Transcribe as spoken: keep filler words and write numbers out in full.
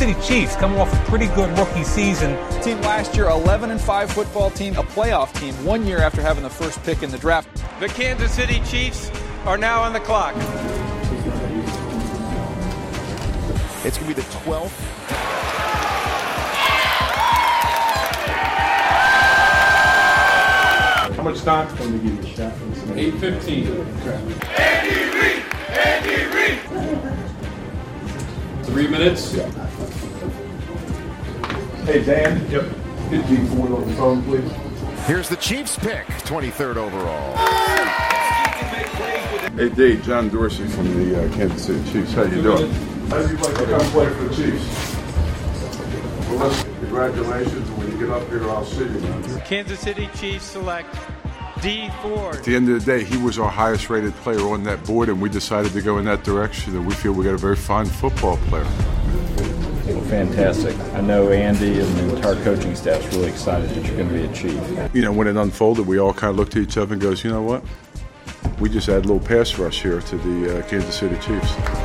City Chiefs coming off a pretty good rookie season. Team last year, eleven and five football team, a playoff team, one year after having the first pick in the draft. The Kansas City Chiefs are now on the clock. It's going to be the twelfth. How much time can we give you, shot? eight fifteen. Andy Reid! Andy Reid! Three minutes. Yeah. Hey, Dan. Yep. Get G Ford on the phone, please. Here's the Chiefs pick, twenty-third overall. Hey, D, John Dorsey from the uh, Kansas City Chiefs. How you doing? How'd you like to come play for the Chiefs? Well, listen, congratulations. When you get up here, I'll see you, man. Kansas City Chiefs select D Ford. At the end of the day, he was our highest rated player on that board, and we decided to go in that direction, and we feel we got a very fine football player. Well, fantastic. I know Andy and the entire coaching staff is really excited that you're going to be a Chief. You know, when it unfolded, we all kind of looked at each other and goes, you know what? We just add a little pass rush here to the uh, Kansas City Chiefs.